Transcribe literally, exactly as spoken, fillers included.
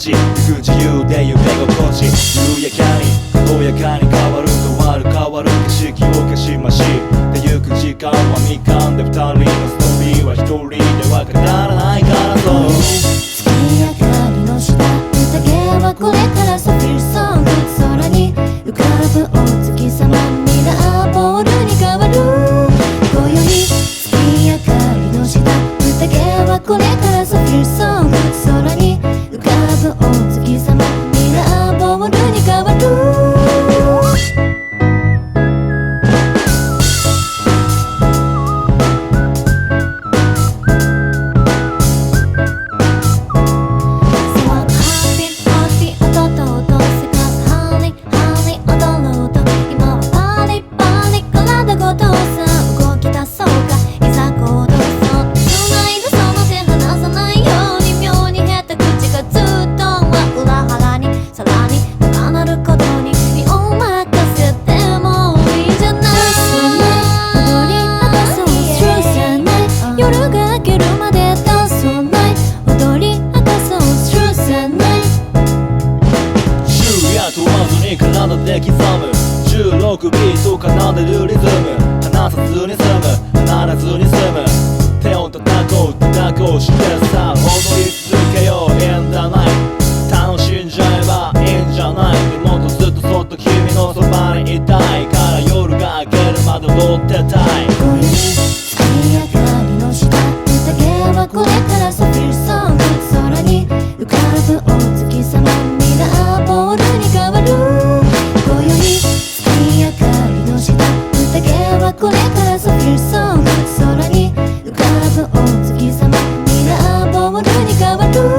ち行く自由で夢心地緩やかに軽やかに変わる変わる変わる景色を消しましてゆく時間はみかんで二人のストーリーは一人では語らないからそう月明かりの下宴はこれからさフィルソング空に浮かぶお月様ミラーボールに変わる今宵月明かりの下宴はこれからさフィルソング空に浮かぶお月様ミラーボールに変わる体で刻むじゅうろくビート奏でるリズム離さずに済む離れずに済む手を叩こう叩こうしてさ踊り続けよう in the night 楽しんじゃえばいいんじゃないでもっとずっとそっと君のそばにいたいから夜が明けるまで踊ってたい今宵月明かりの下宴はこれからさフィルソング空に浮かぶお月様ミラーボールに変わる今宵月明かりの下宴はこれからさフィルソング空に浮かぶお月様ミラーボールに変わる